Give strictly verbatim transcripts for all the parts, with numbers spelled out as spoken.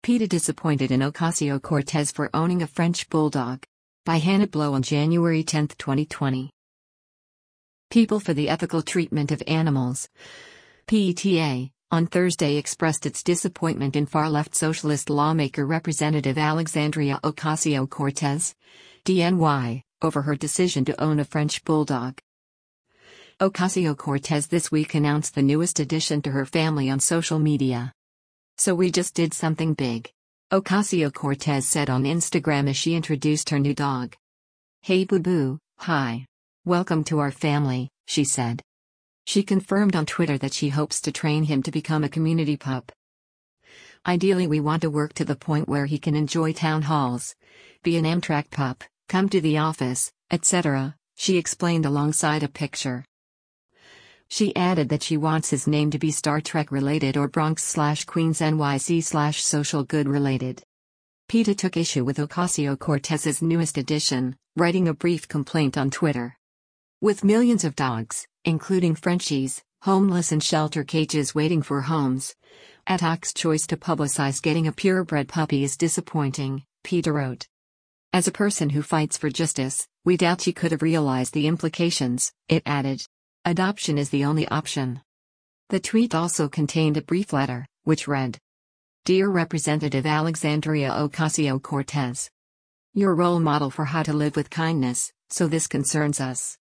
PETA disappointed in Ocasio-Cortez for owning a French bulldog. By Hannah Blow on January tenth, twenty twenty. People for the Ethical Treatment of Animals, PETA, on Thursday expressed its disappointment in far-left socialist lawmaker Representative Alexandria Ocasio-Cortez, D N Y, over her decision to own a French bulldog. Ocasio-Cortez this week announced the newest addition to her family on social media. "So we just did something big," Ocasio-Cortez said on Instagram as she introduced her new dog. "Hey Boo Boo, hi. Welcome to our family," she said. She confirmed on Twitter that she hopes to train him to become a community pup. "Ideally we want to work to the point where he can enjoy town halls, be an Amtrak pup, come to the office, et cetera" she explained alongside a picture. She added that she wants his name to be Star Trek related or Bronx slash Queens N Y C slash social good related. PETA took issue with Ocasio-Cortez's newest addition, writing a brief complaint on Twitter. "With millions of dogs, including Frenchies, homeless in shelter cages waiting for homes, A T Oc's choice to publicize getting a purebred puppy is disappointing," PETA wrote. "As a person who fights for justice, we doubt she could have realized the implications," it added. "Adoption is the only option." The tweet also contained a brief letter, which read, "Dear Representative Alexandria Ocasio-Cortez. You're a role model for how to live with kindness, so this concerns us.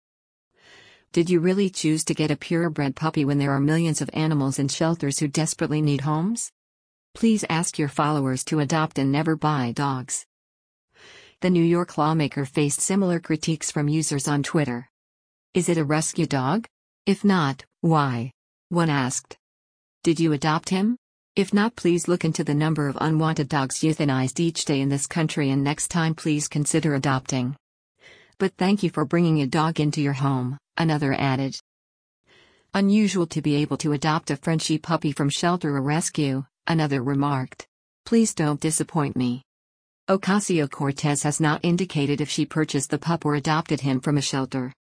Did you really choose to get a purebred puppy when there are millions of animals in shelters who desperately need homes? Please ask your followers to adopt and never buy dogs." The New York lawmaker faced similar critiques from users on Twitter. "Is it a rescue dog? If not, why?" one asked. "Did you adopt him? If not, please look into the number of unwanted dogs euthanized each day in this country, and next time please consider adopting. But thank you for bringing a dog into your home," another added. "Unusual to be able to adopt a Frenchie puppy from shelter or rescue," another remarked. "Please don't disappoint me." Ocasio-Cortez has not indicated if she purchased the pup or adopted him from a shelter.